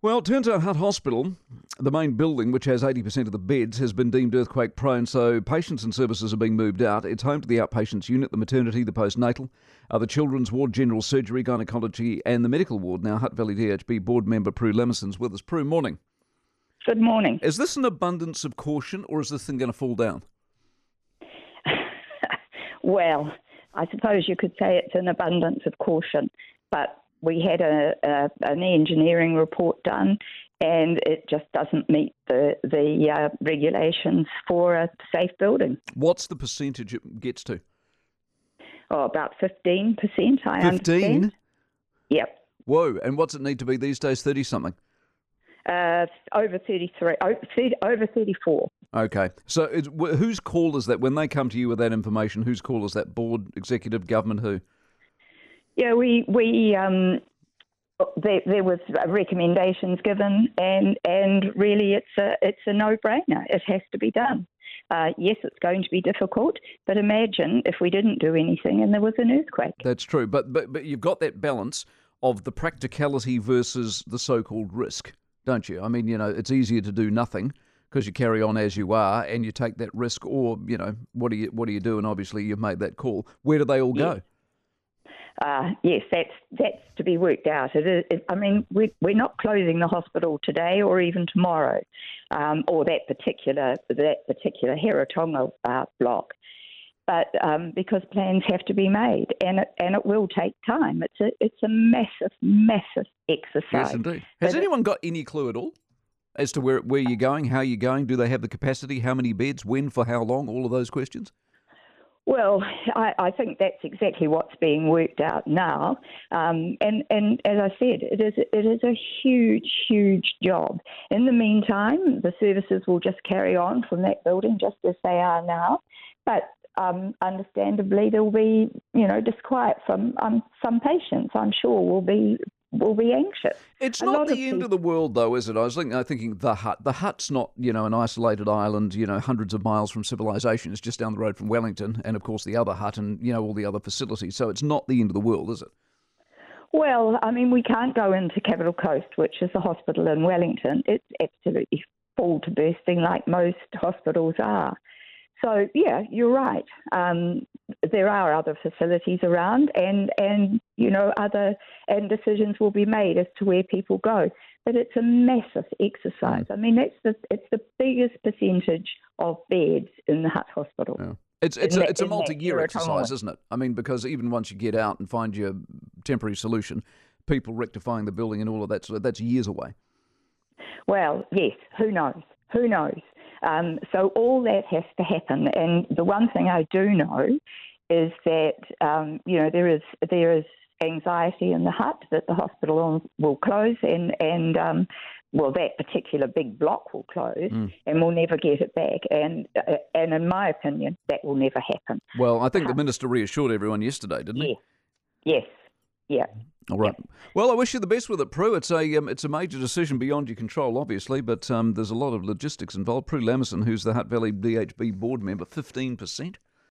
Well, it turns out Hutt Hospital, the main building, which has 80% of the beds, has been deemed earthquake prone, so patients and services are being moved out. It's home to the outpatients unit, the maternity, the postnatal, the children's ward, general surgery, gynecology and the medical ward. Now, Hutt Valley DHB board member Prue Lemeson's with us. Prue, morning. Good morning. Is this an abundance of caution or is this thing going to fall down? Well, I suppose you could say it's an abundance of caution, but we had an engineering report done, and it just doesn't meet the regulations for a safe building. What's the percentage it gets to? Oh, about 15%, I 15? understand. Yep. Whoa, and what's it need to be these days, 30-something? Over 33, over 34. Okay. So whose call is that? When they come to you with that information, whose call is that? Board, executive, government, who? Yeah, there was recommendations given, and really it's a no-brainer. It has to be done. Yes, it's going to be difficult, but imagine if we didn't do anything and there was an earthquake. That's true, but you've got that balance of the practicality versus the so-called risk, don't you? I mean, it's easier to do nothing because you carry on as you are and you take that risk, or what do you do? And obviously you've made that call. Where do they all go? Yes, that's to be worked out. I mean, we're not closing the hospital today or even tomorrow, or that particular Heratonga block. But because plans have to be made, and it will take time. It's a massive exercise. Yes, indeed. Has anyone got any clue at all as to where you're going, how you're going? Do they have the capacity? How many beds? When? For how long? All of those questions. Well, I think that's exactly what's being worked out now, and as I said, it is a huge job. In the meantime, the services will just carry on from that building just as they are now, but understandably there will be disquiet from some patients. I'm sure will be anxious. It's not the end of the world, though, is it? I was thinking the Hutt. The Hutt's not, an isolated island, hundreds of miles from civilization. It's just down the road from Wellington, and of course the other Hutt and, all the other facilities. So it's not the end of the world, is it? Well, I mean, we can't go into Capital Coast, which is the hospital in Wellington. It's absolutely full to bursting, like most hospitals are. So, yeah, you're right. There are other facilities around, and decisions will be made as to where people go. But it's a massive exercise. I mean, it's the biggest percentage of beds in the Hutt Hospital. Yeah. It's a multi-year exercise, isn't it? I mean, because even once you get out and find your temporary solution, people rectifying the building and all of that, so that's years away. Well, yes. Who knows? So all that has to happen. And the one thing I do know is that, there is anxiety in the Hutt that the hospital will close and that particular big block will close and we'll never get it back. And in my opinion, that will never happen. Well, I think the Minister reassured everyone yesterday, didn't he? Yes. Yeah. All right. Yep. Well, I wish you the best with it, Prue. It's a major decision beyond your control, obviously, but there's a lot of logistics involved. Prue Lemeson, who's the Hutt Valley DHB board member, 15%.